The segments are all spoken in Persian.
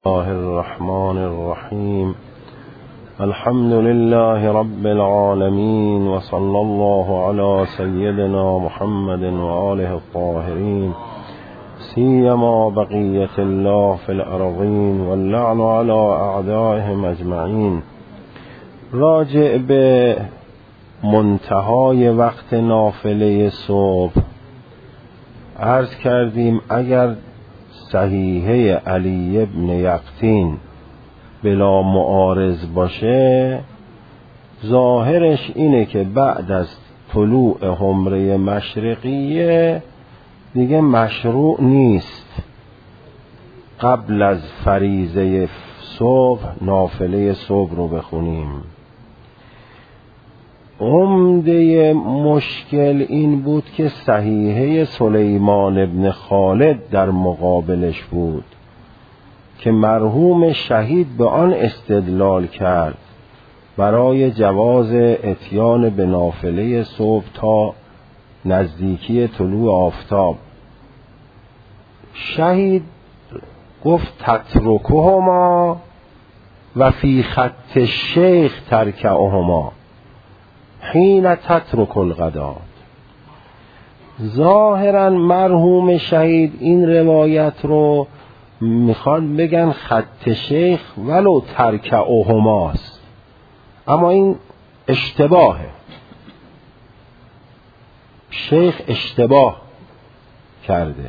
الله الرحمن الرحیم الحمد لله رب العالمین و صلی الله علی سیدنا محمد و آله الطاهرین سیما بقیة الله فی الارضین واللعن علی اعدائهم اجمعین. راجع به منتهای وقت نافله صبح عرض کردیم اگر صحیحه علی ابن یقطین بلا معارض باشه، ظاهرش اینه که بعد از طلوع حمره مشرقیه دیگه مشروع نیست قبل از فریضه صبح نافله صبح رو بخونیم. عمده مشکل این بود که صحیحه سلیمان ابن خالد در مقابلش بود که مرحوم شهید به آن استدلال کرد برای جواز اتیان به نافله صبح تا نزدیکی طلوع آفتاب. شهید گفت تترکهما و فی خط الشیخ ترکعهما حین تترک الغداة. ظاهرا مرحوم شهید این روایت رو میخوان بگن خط شیخ ولو ترکعهماست، اما این اشتباهه. شیخ اشتباه کرده،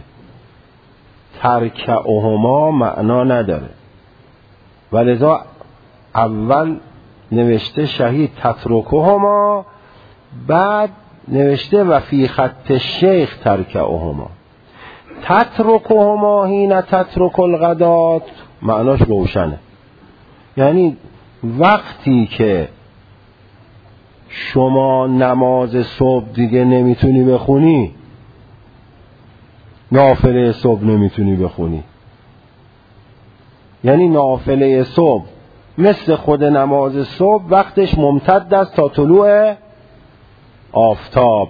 ترکعهما معنا نداره، ولذا اول نوشته شهید تترکهما، بعد نوشته و فی خط شیخ ترکعهما. تترکهما حین تترک الغداة معناش روشنه، یعنی وقتی که شما نماز صبح دیگه نمیتونی بخونی، نافله صبح نمیتونی بخونی، یعنی نافله صبح مثل خود نماز صبح وقتش ممتد است تا طلوع آفتاب،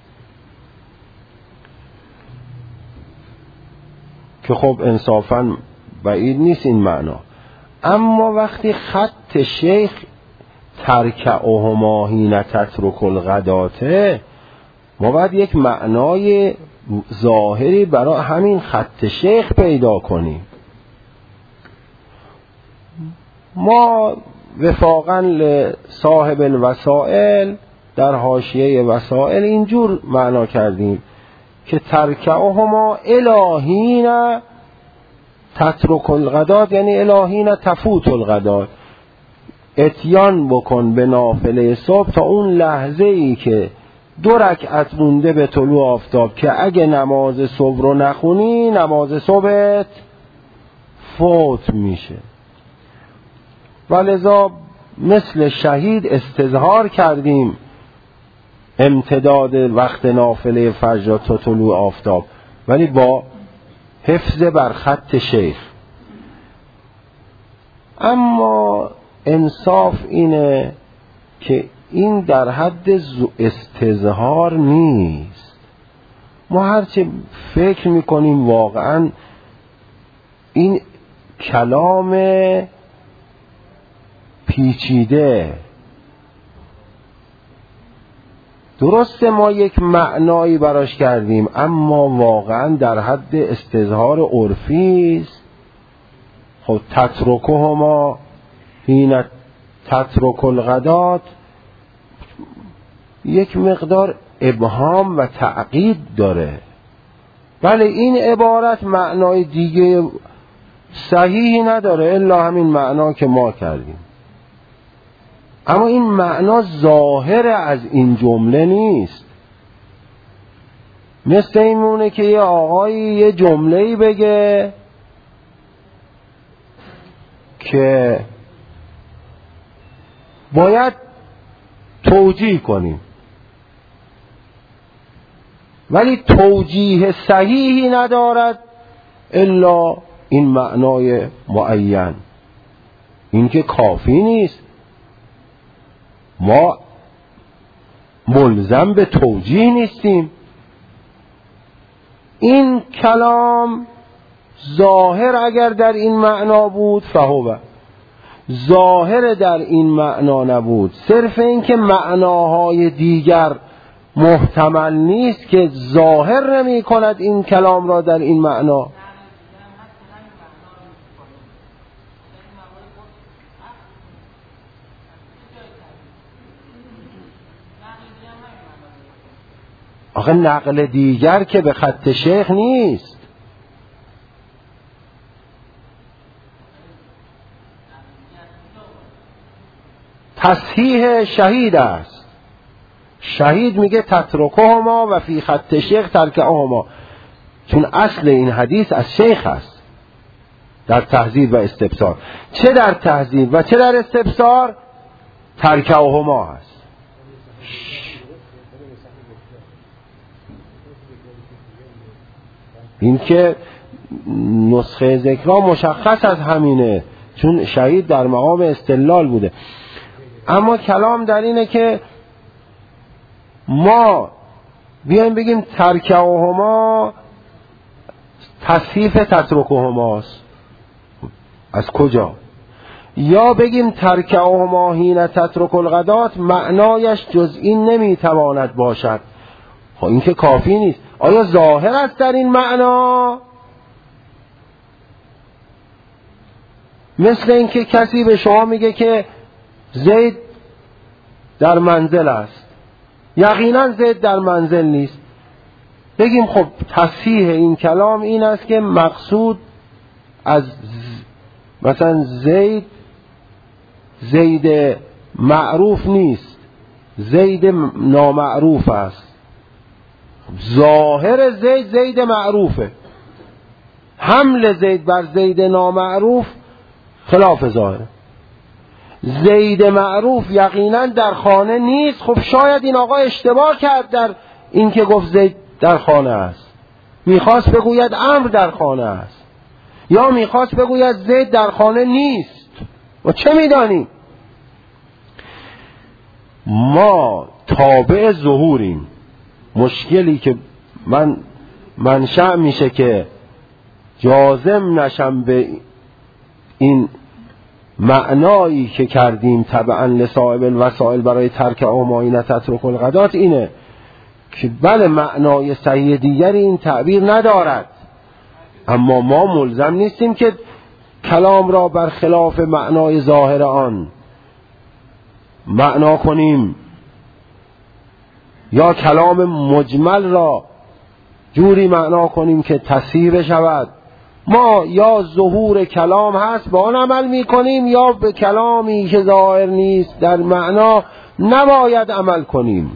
که خب انصافا بعید نیست این معنا. اما وقتی خط شیخ ترکعهما حین تترک الغداة، ما باید یک معنای ظاهری برای همین خط شیخ پیدا کنیم. ما وفاقا لصاحب الوسائل در حاشیه وسائل اینجور معنا کردیم که ترکعهما الهین تترک الغداة، یعنی الهین تفوت الغداة، اتیان بکن به نافله صبح تا اون لحظه ای که 2 رکعت مونده به طلوع آفتاب، که اگه نماز صبح رو نخونی نماز صبحت فوت میشه. ولذا مثل شهید استظهار کردیم امتداد وقت نافله فجر تا طلوع آفتاب، ولی با حفظ بر خط شیخ. اما انصاف اینه که این در حد استظهار نیست. ما هرچه فکر میکنیم واقعا این کلام پیچیده، درسته ما یک معنایی براش کردیم اما واقعا در حد استظهار عرفی است. خب تترکهما حین تترک الغداة یک مقدار ابهام و تعقید داره، ولی این عبارت معنای دیگه صحیحی نداره الا همین معنا که ما کردیم. اما این معنا ظاهر از این جمله نیست. مثل این مونه که یه آقایی یه جمله‌ای بگه که باید توجیه کنیم، ولی توجیه صحیحی ندارد الا این معنای معین. این که کافی نیست، ما ملزم به توجیه نیستیم. این کلام ظاهر اگر در این معنا بود فهو، ظاهر در این معنا نبود، صرف این که معناهای دیگر محتمل نیست که ظاهر نمی کند این کلام را در این معنا. آخه نقل دیگر که به خط شیخ نیست، تصحیح شهید است. شهید میگه تترکهما و فی خط شیخ ترکهما، چون اصل این حدیث از شیخ است در تهذیب و استبصار. چه در تهذیب و چه در استبصار ترکهما هست. این که نسخه ذکرها مشخص از همینه، چون شهید در مقام استدلال بوده. اما کلام در اینه که ما بیایم بگیم ترکهما تصحیف تترکهماست، از کجا؟ یا بگیم ترکهما حین تترک الغدات معنایش جز این نمیتواند باشد. خب این که کافی نیست. آیا ظاهر است در این معنا؟ مثل اینکه کسی به شما میگه که زید در منزل است، یقینا زید در منزل نیست. بگیم خب تصحیح این کلام این است که مقصود از مثلا زید معروف نیست، زید نامعروف است. ظاهر زید معروفه، حمل زید بر زید نامعروف خلاف ظاهره. زید معروف یقینا در خانه نیست. خب شاید این آقا اشتباه کرد در این که گفت زید در خانه است، میخواست بگوید عمرو در خانه است، یا میخواست بگوید زید در خانه نیست. و چه میدانیم؟ ما تابع ظهوریم. مشکلی که من منشأ میشه که جازم نشم به این معنایی که کردیم تبعا لصاحب الوسائل برای ترک آماین تترک الغدات اینه که بله معنای صحیح دیگری این تعبیر ندارد، اما ما ملزم نیستیم که کلام را بر خلاف معنای ظاهر آن معنا کنیم، یا کلام مجمل را جوری معنا کنیم که تصحیح بشود. ما یا ظهور کلام هست با آن عمل می کنیم، یا به کلامی که ظاهر نیست در معنا نباید عمل کنیم.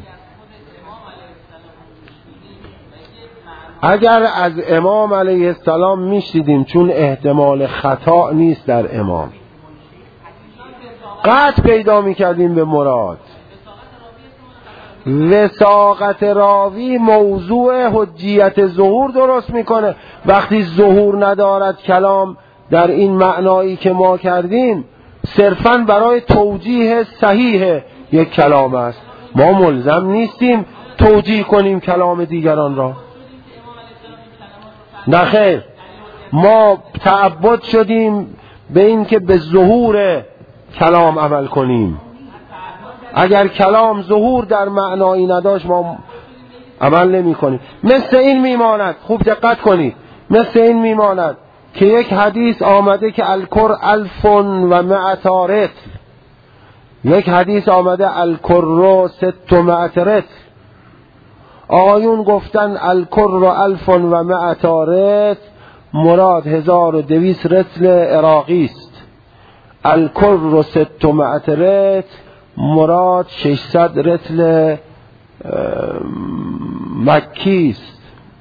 اگر از امام علیه السلام میشنیدیم، چون احتمال خطا نیست در امام، قطع پیدا میکردیم به مراد. وثاقت راوی موضوع حجیت ظهور درست میکنه. وقتی ظهور ندارد کلام در این معنایی که ما کردیم، صرفاً برای توجیه صحیح یک کلام است. ما ملزم نیستیم توجیه کنیم کلام دیگران را. نخیر، ما تعبد شدیم به این که به ظهور کلام عمل کنیم. اگر کلام ظهور در معنایی نداشت ما عمل نمی کنیم. مثل این میماند، خوب دقت کنید، مثل این میماند که یک حدیث آمده که الکر 1100 رطل، یک حدیث آمده الکر 600 رطل. آقایون گفتن الکر 1100 رطل مراد 1200 رطل عراقی است، الکر 600 رطل مراد 600 رطل مکی است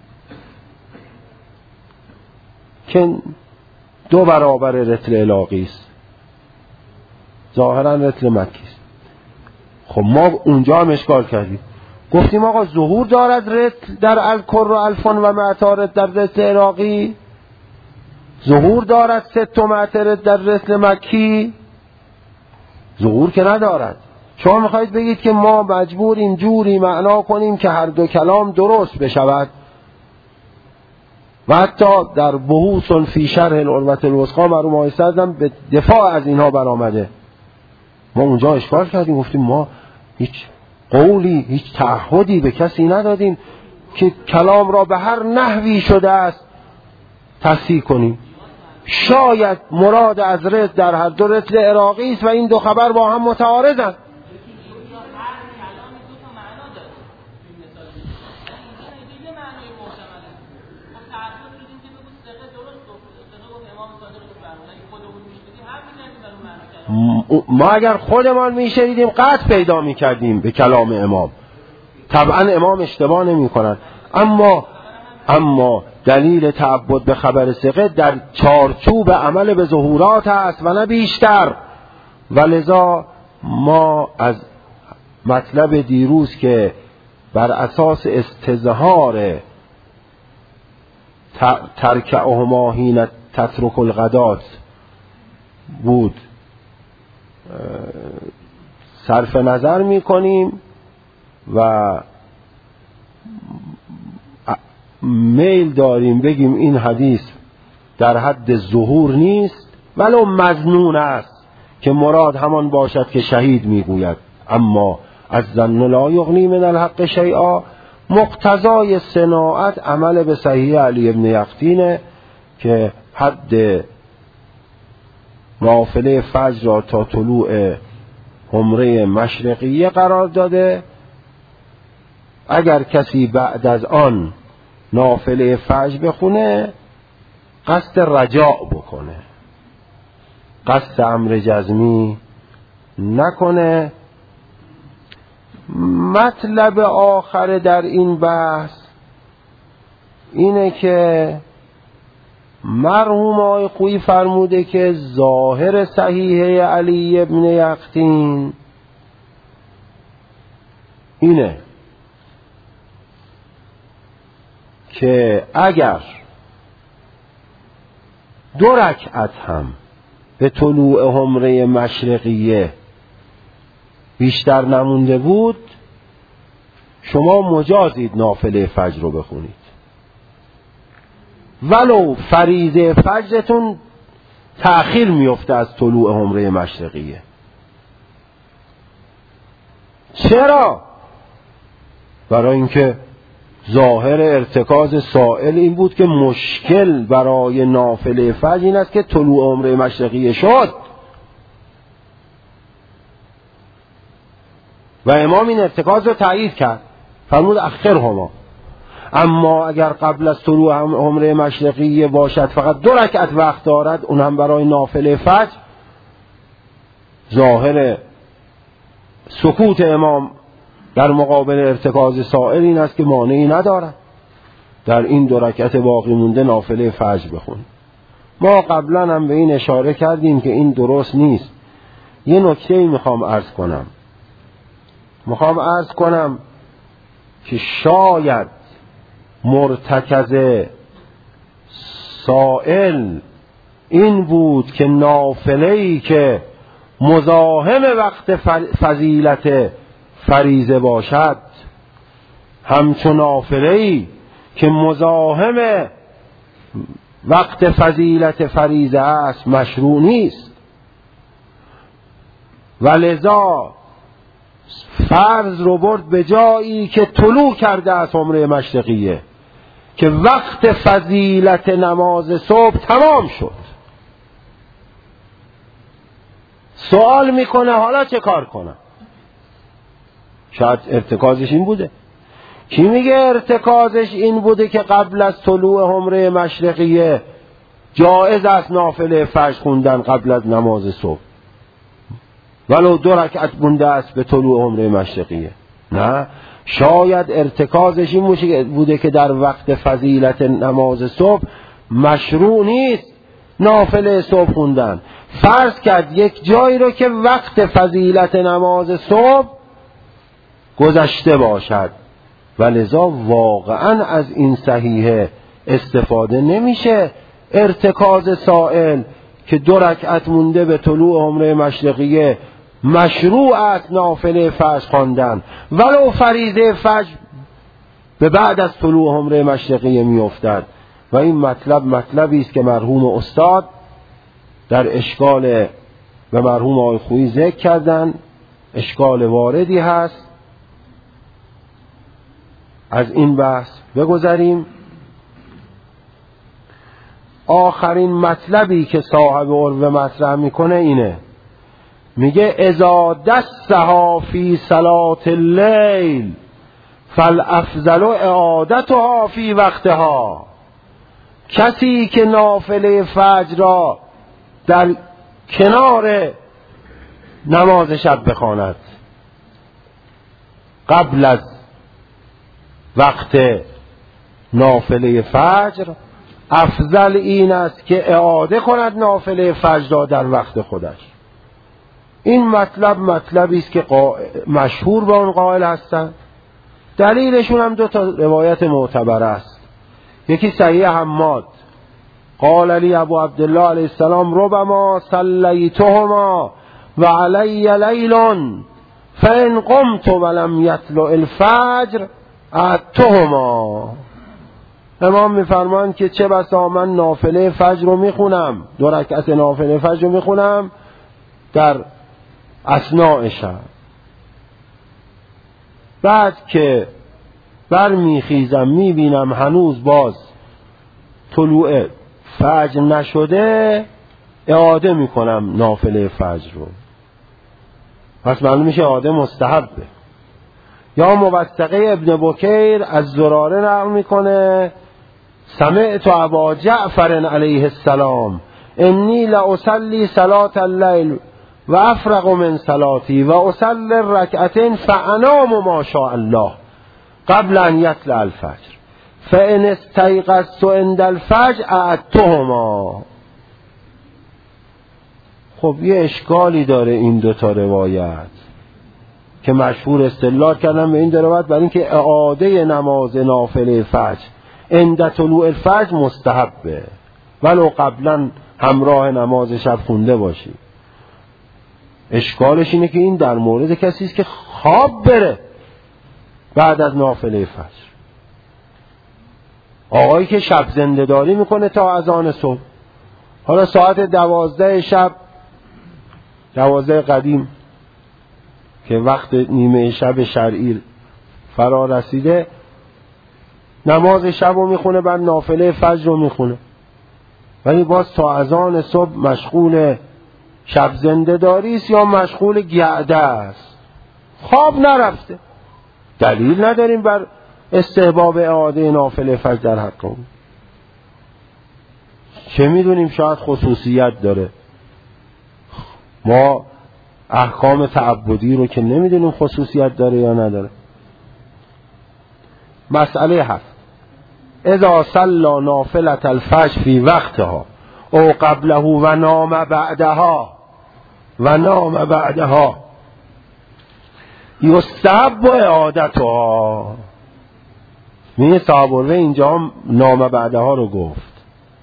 که 2 برابر رطل عراقی است، ظاهرا رطل مکی است. خب ما اونجا هم اشکال کردیم، گفتیم آقا ظهور دارد رطل در الکر 1100 رطل در رطل عراقی، ظهور دارد 600 رطل در رطل مکی؟ ظهور که ندارد. شما میخواید بگید که ما مجبوریم جوری معنا کنیم که هر دو کلام درست بشود؟ و حتی در بحوث فی شرح العروة الوثقی مرحوم آقای صدر به دفاع از اینها برآمده. ما اونجا اشکال کردیم، گفتیم ما هیچ قولی، هیچ تعهدی به کسی ندادیم که کلام را به هر نحوی شده است تصحیح کنیم. شاید مراد از رد در هر دو رتل عراقی است و این دو خبر با هم متعارضند. ما اگر خودمان میشنیدیم قطع پیدا میکردیم به کلام امام. طبعا امام اشتباه نمی کنند، اما دلیل تعبد به خبر ثقه در چارچوب عمل به ظهورات است و نه بیشتر. ولذا ما از مطلب دیروز که بر اساس استظهار ترکعهما حین تترک الغدات بود صرف نظر می کنیم و میل داریم بگیم این حدیث در حد ظهور نیست ولو مظنون است که مراد همان باشد که شهید میگوید، اما از ظن لا یغنی من الحق شیئا. مقتضای صناعت عمل به صحیح علی ابن یقطینه که حد نافله فجر را تا طلوع حمره مشرقیه قرار داده. اگر کسی بعد از آن نافله فجر بخونه قصد رجاء بکنه، قصد امر جزمی نکنه. مطلب آخر در این بحث اینه که مرحوم آقای خویی فرموده که ظاهر صحیح علی ابن یقطین اینه که اگر 2 رکعت هم به طلوع حمره مشرقیه بیشتر نمونده بود شما مجازید نافله فجر رو بخونید، ولو فریضه فجرتون تأخیر میفته از طلوع حمره مشرقیه. چرا؟ برای اینکه ظاهر ارتکاز سائل این بود که مشکل برای نافله فجر این است که طلوع حمره مشرقیه شد و امام این ارتکاز رو تایید کرد، فرمود اخرهما. اما اگر قبل از طلوع حمره مشرقیه باشد فقط 2 رکعت وقت دارد، اون هم برای نافله فجر، ظاهر سکوت امام در مقابل ارتکاز سائل این است که مانعی ندارد در این 2 رکعت باقی مونده نافله فجر بخون. ما قبلا هم به این اشاره کردیم که این درست نیست. یه نکته‌ای میخوام عرض کنم که شاید مرتکز سائل این بود که نافله‌ای که مزاحم وقت فضیلت فریضه باشد همچون نافله‌ای که مزاحم وقت فضیلت فریضه است مشروع نیست. ولذا فرض رو برد به جایی که طلوع کرده از حمره مشرقیه که وقت فضیلت نماز صبح تمام شد. سوال میکنه حالا چه کار کنم؟ شاید ارتکازش این بوده. کی میگه ارتکازش این بوده که قبل از طلوع حمره مشرقیه جایز است نافله فجر خوندن قبل از نماز صبح ولو 2 رکعت مونده است به طلوع حمره مشرقیه؟ نه، شاید ارتکازش این بوده که در وقت فضیلت نماز صبح مشروع نیست نافله صبح خوندن. فرض کرد یک جایی رو که وقت فضیلت نماز صبح گذشته باشد، ولذا واقعا از این صحیحه استفاده نمیشه. ارتکاز سائل که 2 رکعت مونده به طلوع حمره مشرقیه مشروع است نافله فجر خواندن ولو فریضه فجر به بعد از طلوع حمره مشرقیه میافتد. و این مطلب مطلبی است که مرحوم استاد در اشکال به مرحوم آقای خویی ذکر کردن، اشکال واردی هست. از این بحث بگذریم. آخرین مطلبی که صاحب عروه مطرح میکنه اینه، میگه اذا دسها فی صلاة اللیل فالافضل اعادتها فی وقتها. کسی که نافله فجر را در کنار نماز شب بخواند قبل از وقت نافله فجر، افضل این است که اعاده کند نافله فجر را در وقت خودش. این مطلب مطلبی است که مشهور به اون قائل هستند. دلیلشون هم دو تا روایت معتبر است. یکی صحیح حماد قال لی ابو عبدالله علیه السلام ربما صلیتهما و علی لیل فان قمت ولم یطلع الفجر اعدتهما. امام میفرمان که چه بسا من نافله فجر رو میخونم، 2 رکعت نافله فجر رو میخونم در اثناء شب، بعد که برمیخیزم میبینم هنوز باز طلوع فجر نشده، اعاده میکنم نافله فجر رو. پس معلوم میشه اعاده مستحبه. یا موثقه ابن بکیر از زراره نقل میکنه سمعت ابا جعفر علیه السلام انی لاصلی صلاة اللیل و افرغ من صلاتی و اصلی رکعتین فانام ما شاء الله قبل ان یطلع الفجر فان استیقظت عند الفجر اعدتهما. خب یه اشکالی داره این 2 تا روایت که مشهور استدلال کردن به این روایت برای اینکه اعاده نماز نافله فجر عند طلوع الفجر مستحبه ولو قبلا همراه نماز شب خونده باشی. اشکالش اینه که این در مورد کسی است که خواب بره بعد از نافله فجر. آقایی که شب زنده داری میکنه تا اذان صبح، حالا ساعت 12 شب، 12 قدیم که وقت نیمه شب شرعی فرا رسیده، نماز شب رو میخونه بعد نافله فجر رو میخونه، ولی باز تا اذان صبح مشغول شب زنده داری است یا مشغول گعده است، خواب نرفته. دلیل نداریم بر استحباب اعاده نافله فجر در حق اون. چه میدونیم شاید خصوصیت داره. ما احکام تعبدی رو که نمیدونیم خصوصیت داره یا نداره. مسئله 7 اذا صلى نافلة الفجر في وقتها او قبله و نام بعدها یستحب اعادتها. میگه صاحب الروه اینجا نام بعدها رو گفت.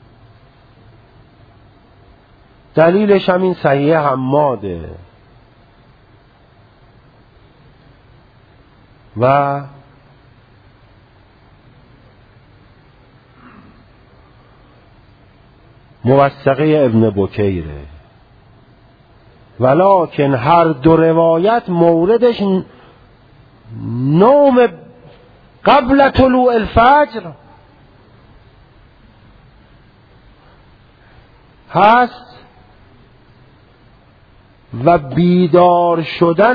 دلیلش هم این صحیح حماده و موثقه ابن بکیره، ولکن هر 2 روایت موردش نوم قبل طلوع الفجر هست و بیدار شدن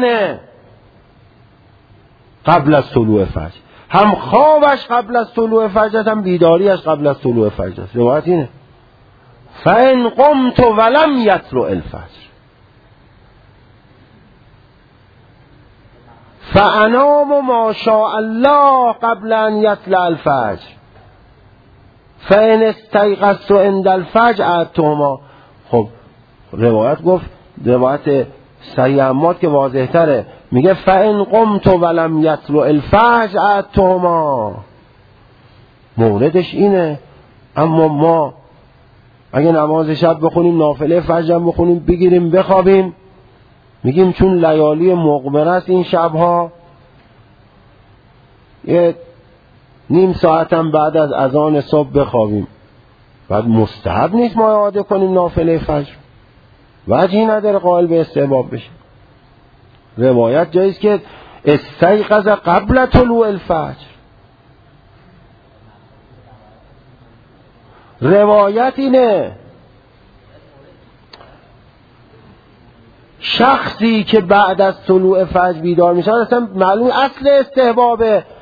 قبل از طلوع فجر. هم خوابش قبل از طلوع فجر هم بیداریش قبل از طلوع فجر. روایت اینه فَإِنْ قُمْتُ وَلَمْ يَطْلُعِ الْفَجْرُ فَأَنَامُ مَا شَاءَ اللَّهُ قَبْلَ أَنْ يَطْلَعَ الْفَجْرُ فَإِنْ اسْتَيْقَظْتُ عِنْدَ الْفَجْرِ أَعَدْتُهُمَا. خب روایت گفت، روایت صحیح حماد که واضح تره، میگه فَإِنْ قُمْتُ وَلَمْ يَطْلُعِ الْفَجْرُ أَعَدْتُهُمَا. موردش اینه. اما ما اگه نماز شب بخونیم، نافله فجر بخونیم، بگیریم بخوابیم، میگیم چون لیالی مقبره است این شبها، یه نیم ساعت هم بعد از اذان صبح بخوابیم، بعد مستحب نیست ما اعاده کنیم نافله فجر، وجهی نداره قائل به استحباب بشه. روایت جاییست که استیقظ قبل طلوع الفجر، روایت اینه شخصی که بعد از طلوع فجر بیدار میشه اصلا معلوم اصل استحباب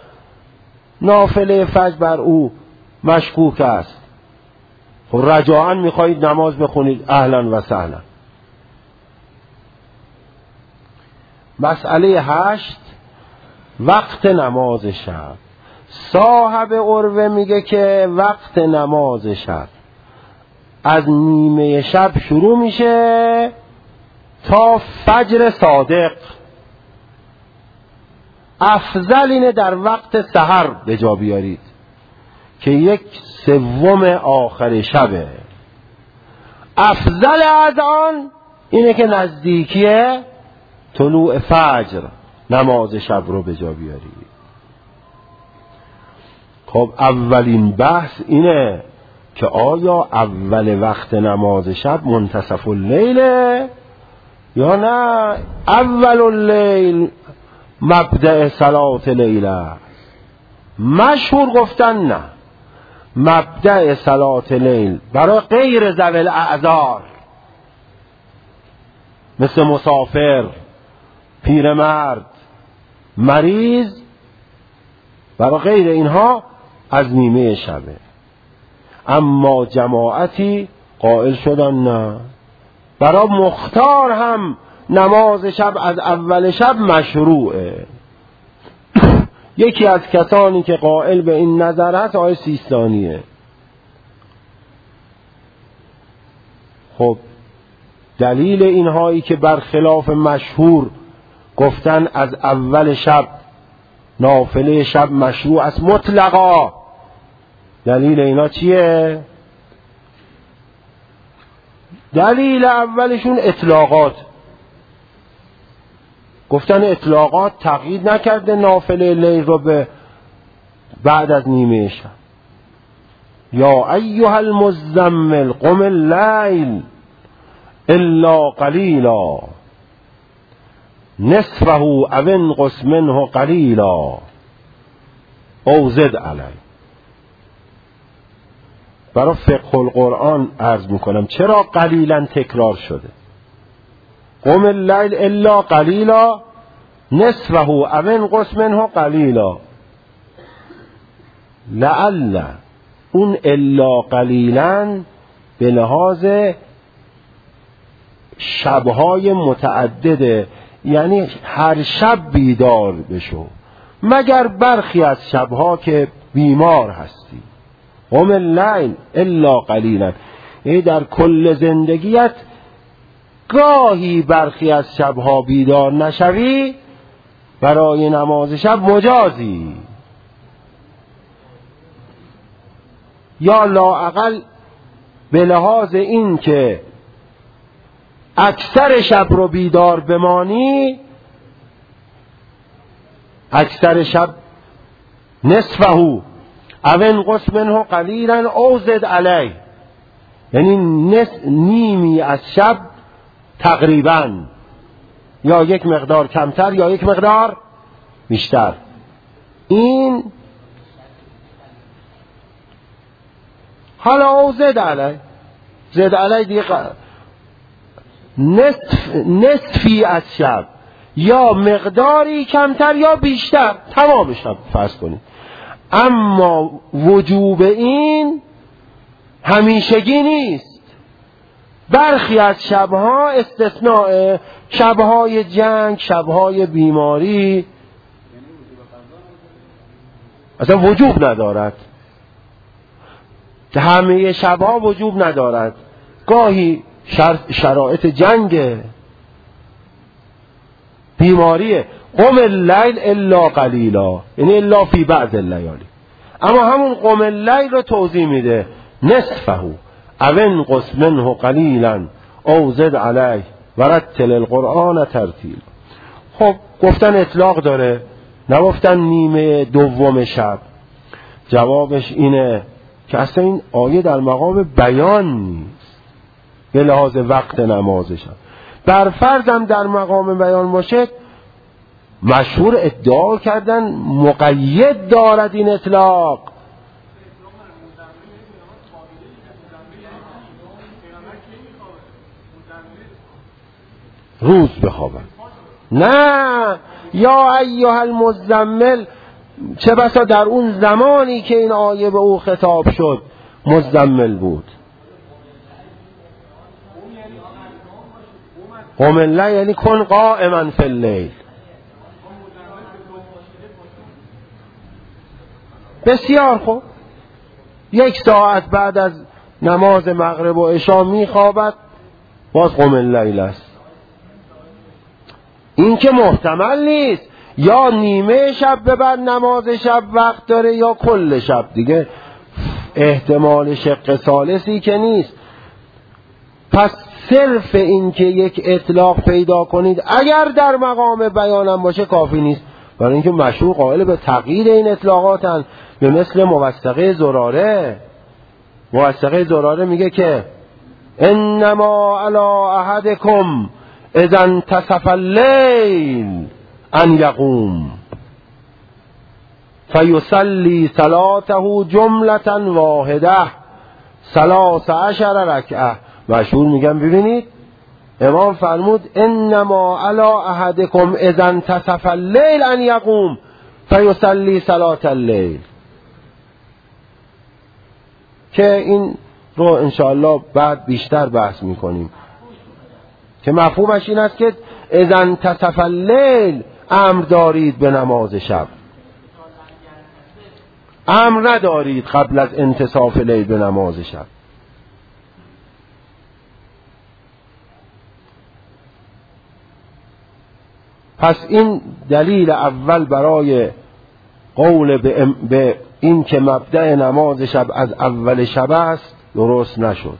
نافله فجر بر او مشکوک است. خب رجاءً میخواهید نماز بخونید، اهلا و سهلا. مسئله 8 وقت نماز شب. صاحب عروه میگه که وقت نماز شب از نیمه شب شروع میشه تا فجر صادق. افضل اینه در وقت سحر به جا بیارید که 1/3 آخر شبه. افضل از آن اینه که نزدیکی طلوع فجر نماز شب رو به جا بیارید. خب اولین بحث اینه که آیا اول وقت نماز شب منتصف اللیله یا نه اول اللیل مبدأ صلات لیله؟ مشهور گفتن نه، مبدأ صلات لیل برای غیر ذوی الاعذار مثل مسافر، پیرمرد، مریض، برای غیر اینها از نیمه شبه. اما جماعتی قائل شدن نه، برای مختار هم نماز شب از اول شب مشروعه. یکی از کسانی که قائل به این نظر هست آقای سیستانیه. خب دلیل اینهایی که برخلاف مشهور گفتن از اول شب نافله شب مشروع است مطلقا، دلیل اینا چیه؟ دلیل اولشون اطلاقات. گفتن اطلاقات تقیید نکرده نافله لیل رو به بعد از نیمه شب. یا ایها المزمل قم اللیل الا قلیلا نصفه او انقص منه قلیلا او زد علیه. برای فقه القرآن عرض میکنم چرا قلیلا تکرار شده. قم اللیل الا قلیلا نصفه او انقص منه قلیلا، لعل اون الا قلیلا به لحاظ شبهای متعدده، یعنی هر شب بیدار بشو مگر برخی از شبها که بیمار هستی. قم اللیل الا قلیلا، یعنی در کل زندگیت گاهی برخی از شبها بیدار نشوی برای نماز شب مجازی، یا لااقل به لحاظ این که اکثر شب رو بیدار بمانی، اکثر شب نصفه او انقص منه قلیلا او زد علیه، یعنی نیمی از شب تقریبا یا یک مقدار کمتر یا یک مقدار بیشتر. این حالا او زد علیه، زد علیه دیگه نصفی از شب یا مقداری کمتر یا بیشتر تمام شب فرض کنید. اما وجوب این همیشگی نیست، برخی از شبها استثناء، شبهای جنگ، شبهای بیماری اصلا وجوب ندارد، همه شبها وجوب ندارد، گاهی شرایط جنگ، بیماریه. قم اللیل الا قلیلا، یعنی الا فی بعض اللیالی. اما همون قم اللیل رو توضیح میده نصفه او انقص منه قلیلا او زد علیه ورتل القرآن ترتیل. خب گفتن اطلاق داره، نگفتن نیمه دوم شب. جوابش اینه که اصلا این آیه در مقام بیان نیست به لحاظ وقت نمازش. بر فرضم در مقام بیان باشه، مشهور ادعا کردن مقید دارد این اطلاق. روز بخوابن. نه، یا ایها المزمل، چه بسا در اون زمانی که این آیه به او خطاب شد مزمل بود. قم اللیل یعنی کن قائما فی اللیل. بسیار خوب، 1 ساعت بعد از نماز مغرب و عشا میخوابد، باز قم اللیل است. این که محتمل نیست، یا نیمه شب ببر نماز شب وقت داره یا کل شب، دیگه احتمال شق ثالثی که نیست. پس صرف این که یک اطلاق پیدا کنید اگر در مقام بیانم باشه کافی نیست، برای اینکه مشروع قائل به تقیید این اطلاقاتن. به مثل موثقه زراره. موثقه زراره میگه که انما علی احدکم اذا انتصف اللیل ان یقوم فیصلی صلاته جملة واحده 13 رکعه. مشهور میگم ببینید امام فرمود انما علی احدکم اذا انتصف اللیل ان یقوم فیصلی صلاة اللیل، که این رو انشاءالله بعد بیشتر بحث میکنیم که مفهومش این است که اذا انتصف اللیل امر دارید به نماز شب، امر ندارید قبل از انتصاف لیل به نماز شب. پس این دلیل اول برای قول به این که مبدأ نماز شب از اول شب است درست نشد.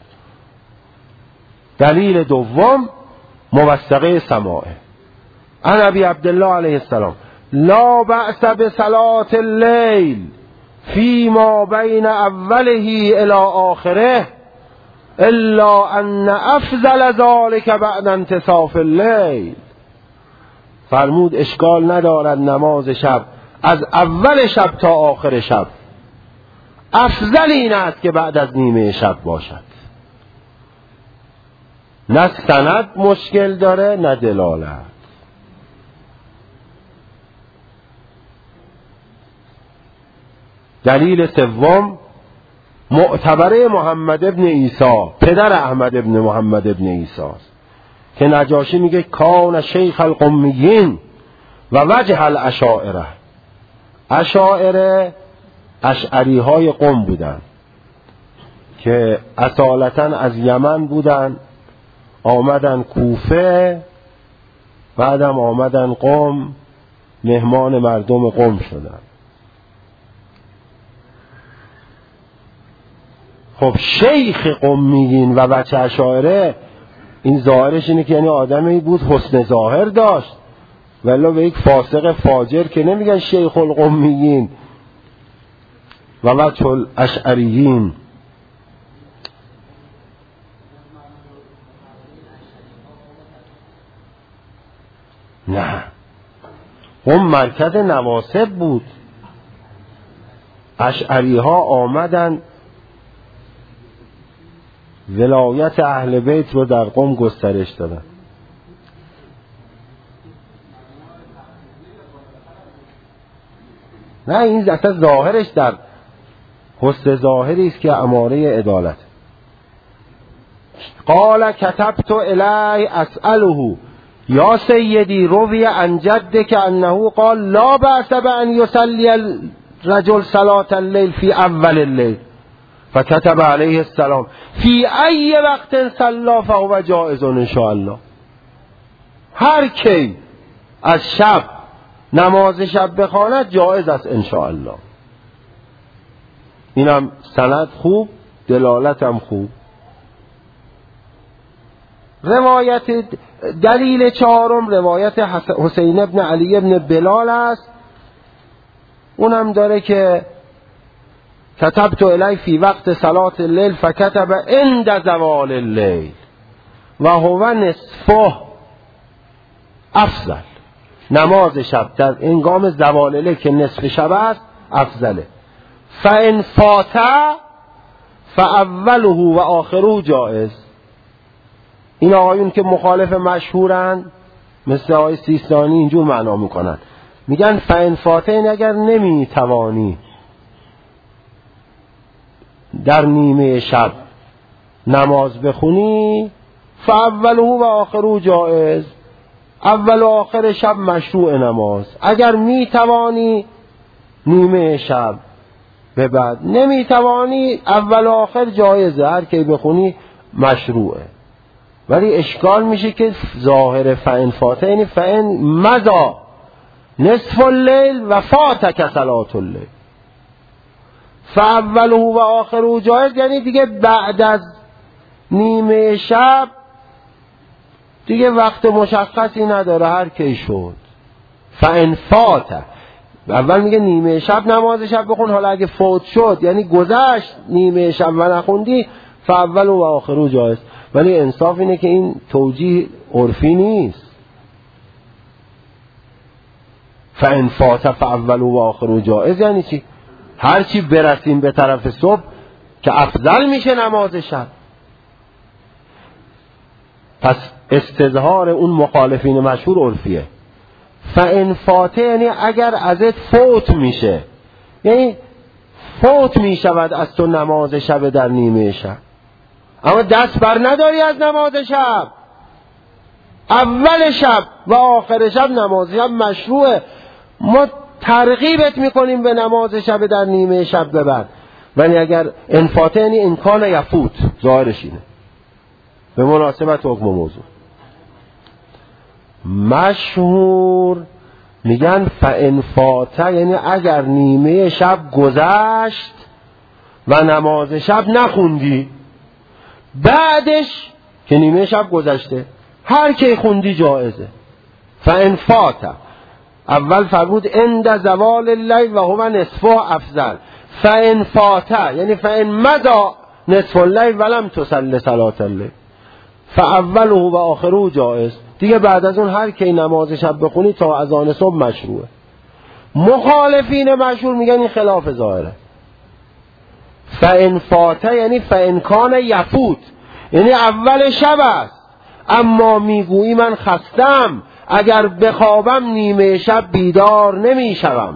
دلیل دوم موثقه سماعه. عن ابی عبدالله علیه السلام لا بأس بصلاة اللیل فیما بین اوله الی آخره الا ان افضل ذلك بعد انتصاف اللیل. فرمود اشکال ندارد نماز شب از اول شب تا آخر شب، افضل این است که بعد از نیمه شب باشد. نه سند مشکل داره نه دلالت. دلیل سوم معتبره محمد ابن عیسی، پدر احمد ابن محمد ابن عیسی است، که نجاشی میگه کان شیخ القمیین و وجه الاشاعره. اشاعره اشعری های قم بودن که اصالتا از یمن بودن، آمدن کوفه، بعدم آمدن قم، مهمان مردم قم شدن. خب شیخ قمیین و وجه اشاعره، این ظاهرش اینه که یعنی آدمی بود حسن ظاهر داشت، ولی به یک فاسق فاجر که نمیگن شیخ القمیین و وجه الاشعریین. نه، اون مرکز نواسب بود. اشعری ها آمدن ولایت اهل بیت رو در قم گسترش دادن. نه، این اصلا ظاهرش در حسن ظاهری است که اماره عدالت. قال کتبت الی اسأله یا سیدی روی عن جدک انه قال لا بأس بأن یصلی الرجل صلاة اللیل فی اول اللیل فكتب علیه السلام فی ای وقت صلی فهو جائز ان شاء الله. هر کی از شب نماز شب بخواند جائز است ان شاء الله. اینم سند خوب، دلالتم خوب. روایت دلیل چهارم روایت حسین ابن علی ابن بلال است. اونم داره که کتبت الی فی وقت صلاة اللیل فکتب عند زوال اللیل و هو نصفه افضل. نماز شب در هنگام زوال اللیل که نصف شب است افضله. فان فات فاوله و آخره جائز. این آقایون که مخالف مشهورن مثل آقای سیستانی اینجور معنا میکنن، میگن فان فات این اگر نمیتوانی در نیمه شب نماز بخونی فاوله و آخره جائز، اول و آخر شب مشروع نماز. اگر میتوانی نیمه شب به بعد، نمیتوانی اول و آخر جایزه، هر کی بخونی مشروعه. ولی اشکال میشه که ظاهر فإن فات یعنی فإن مضى نصف اللیل و فاتک صلاة اللیل فاوله و آخره جایز، یعنی دیگه بعد از نیمه شب دیگه وقت مشخصی نداره، هر کی شد. فإن فات، اول میگه نیمه شب نماز شب بخون، حالا اگه فوت شد یعنی گذشت نیمه شب و نخوندی فاول و آخره جایز. ولی انصاف اینه که این توجیه عرفی نیست. فإن فات فاول و آخره جایز یعنی چی؟ هرچی برسیم به طرف صبح که افضل میشه نماز شب. پس استظهار اون مخالفین مشهور عرفیه. فإن فات یعنی اگر ازت فوت میشه، یعنی فوت میشود از تو نماز شب در نیمه شب، اما دست بر نداری از نماز شب، اول شب و آخر شب نماز شب مشروعه، ما ترغیبت میکنیم به نماز شب در نیمه شب ببر. ولی اگر انفاته یعنی امکان یفوت، ظاهرش اینه به مناسبت حکم موضوع. مشهور میگن فإن فات یعنی اگر نیمه شب گذشت و نماز شب نخوندی، بعدش که نیمه شب گذشته هر کی خوندی جایزه. فإن فات اول فرمود عند زوال اللیل و هو نصفه افضل. فإن فات یعنی فإن مضى نصف اللیل ولم تصلی صلاة اللیل فاوله و آخره جایز. دیگه بعد از اون هر کی نماز شب بخونی تا اذان صبح مشروعه. مخالفین مشهور میگن این خلاف ظاهره. فإن فات یعنی فإن کان یفوت، یعنی اول شب است اما میگویی من خستم، اگر بخوابم نیمه شب بیدار نمیشوم.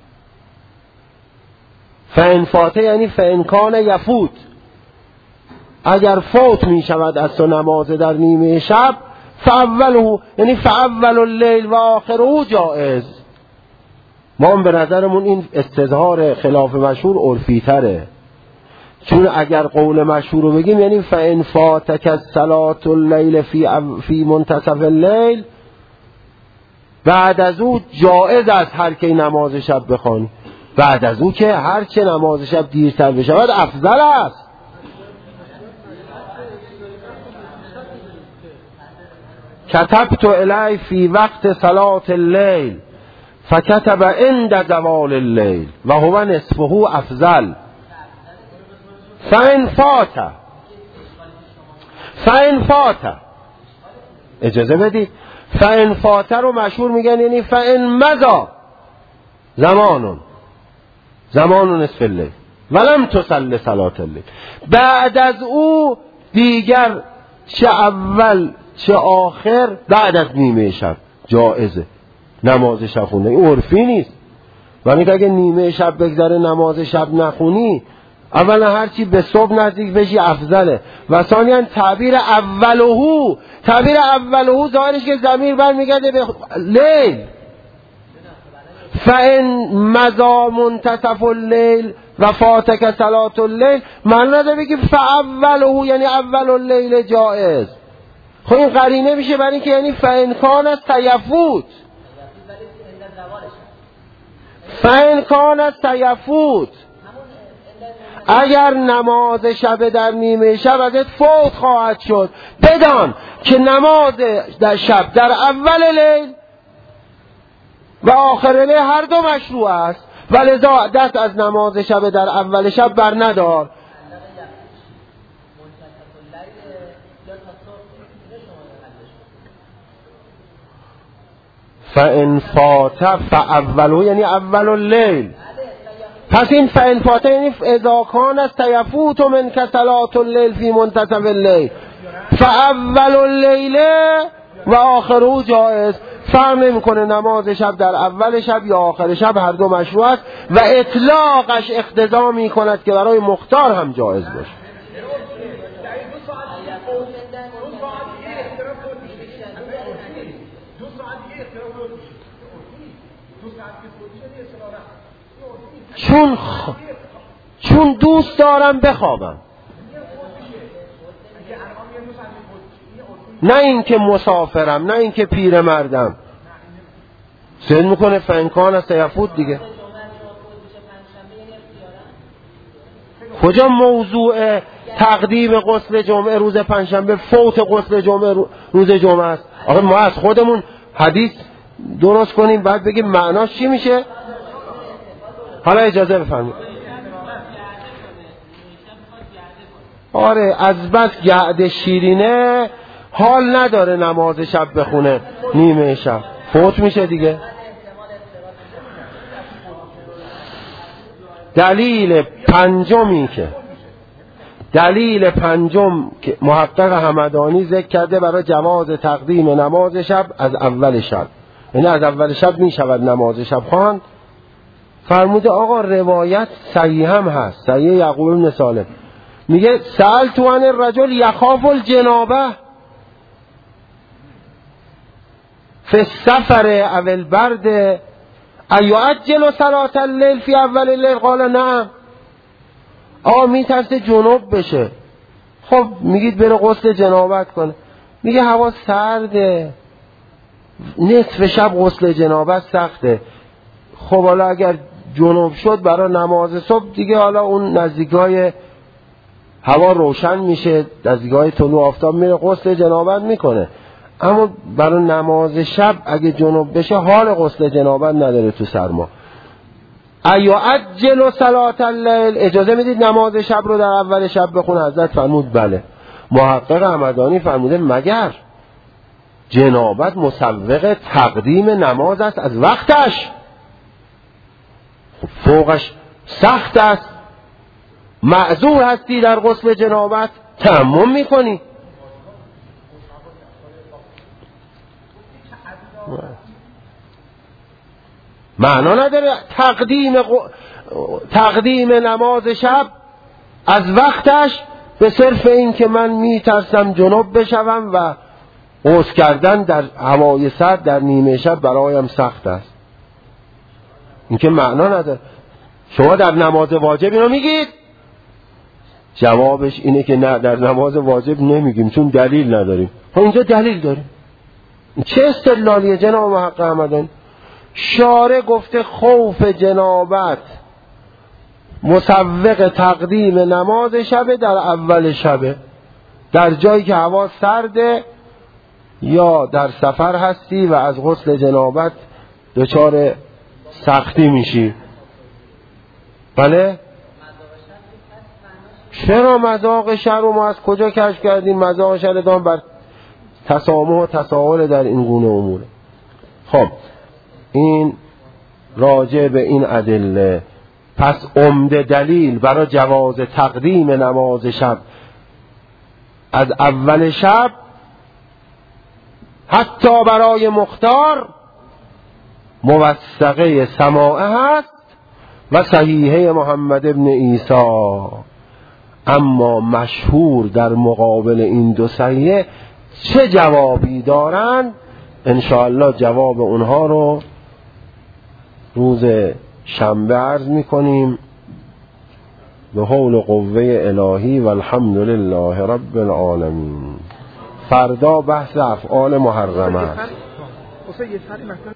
فإن فات یعنی فإن کان یفوت، اگر فوت میشود از تو نماز در نیمه شب فاوله یعنی فاول اللیل و آخره جایز. ما به نظرمون این استظهار خلاف مشهور عرفی تره، چون اگر قول مشهور رو بگیم یعنی فإن فاتک صلاة اللیل فی منتصف اللیل، بعد از او جایز است هر کی نماز شب بخوانی. بعد از او که هر چه نماز شب دیرتر بشود افضل است. کتبت الی فی وقت صلاة اللیل فکتب عند زوال اللیل و هو نصفه افضل. فإن فات اجازه بدید، فإن فات رو مشهور میگن یعنی فإن مضى زمان نصف اللیل ولم تصلی صلاة اللیل، بعد از او دیگر چه اول چه آخر بعد از نیمه شب جایزه نماز شب خوندن. این عرفی نیست. ولی اگه نیمه شب بگذره نماز شب نخونی، اولا هرچی به صبح نزدیک بشی افضله، و ثانیا تعبیر اولهو ظاهرش که ضمیر برمیگرده به لیل. فإن مضى منتصف اللیل و فاتک صلاة اللیل، معنی نداره بگی فاوله یعنی اول اللیل جایز. خب این قرینه میشه برای اینکه یعنی فإن کان سیفوت، اگر نماز شب در نیمه شب ازت فوت خواهد شد، بدان که نماز در شب در اول لیل و آخر لیل هر دو مشروع است. ولذا دست از نماز شب در اول شب بر ندار. فان فات فاولو یعنی اول اللیل. پس این فان فات یعنی اذا کان استیفوت من صلات اللیل فی منتصف اللیل فاول اللیل و آخره جایز. فرق نمیکنه نماز شب در اول شب یا آخر شب، هر دو مشروع است و اطلاقش اقتضا میکند که برای مختار هم جایز باشه. چون دوست دارم بخوابم، نه اینکه مسافرم، نه اینکه پیرمردم. سید میکنه فنکان است یفوت دیگه. کجا موضوع تقدیم غسل جمعه روز پنجشنبه فوت غسل جمعه روز جمعه است؟ آخه ما از خودمون حدیث درست کنیم بعد بگیم معناش چی میشه. حالا اجازه بفرمایید. آره از بس گعد شیرینه حال نداره نماز شب بخونه، نیمه شب فوت میشه دیگه. دلیل پنجم که محقق همدانی ذکر کرده برای جواز تقدیم نماز شب از اول شب، یعنی از اول شب میشود نماز شب خواند. فرموده آقا روایت صحیح هم هست، صحیح یعقوب بن سالم میگه سألت عن الرجل یخاف الجنابه فی السفر او البرد ایعجل صلاة الليل فی اول الليل قال نعم. آقا میترسه جنوب بشه. خب میگید بره غسل جنابت کنه، میگه هوا سرده، نصف شب غسل جنابت سخته. خب حالا اگر جنوب شد برای نماز صبح دیگه، حالا اون نزدیکای هوا روشن میشه، نزدیکای طلوع آفتاب میره غسل جنابت میکنه. اما برای نماز شب اگه جنوب بشه حال غسل جنابت نداره تو سرما. ایعجل صلاة اللیل، اجازه میدید نماز شب رو در اول شب بخونه؟ حضرت فرمود بله. محقق همدانی فرموده مگر جنابت مسوق تقدیم نماز است از وقتش؟ فوقش سخت است، معذور هستی در غسل جنابت، تیمم میکنی. معنا نداره تقدیم نماز شب از وقتش به صرف این که من میترسم جنوب بشوم و غسل کردن در هوای سرد در نیمه شب برایم سخت است. این که معنا نداره. شما در نماز واجب اینو میگید؟ جوابش اینه که نه، در نماز واجب نمیگیم چون دلیل نداریم. خب اینجا دلیل داریم. چه استدلالیه جناب محقق همدانی؟ شارع گفته خوف جنابت مسوق تقدیم نماز شب در اول شبه، در جایی که هوا سرده یا در سفر هستی و از غسل جنابت دچار سختی میشی. بله؟ چرا مذاق شر رو ما از کجا کشف کردیم؟ مذاق شر دام بر تسامح و تساهل در این گونه اموره. خب این راجع به این ادله. پس عمده دلیل برای جواز تقدیم نماز شب از اول شب حتی برای مختار موثقه سماعه هست و صحیحه محمد ابن عیسی. اما مشهور در مقابل این دو صحیحه چه جوابی دارند؟ انشاءالله جواب اونها رو روز شنبه عرض میکنیم. به حول و قوه الهی و الحمد لله رب العالمین. فردا بحث افعال محرمه است.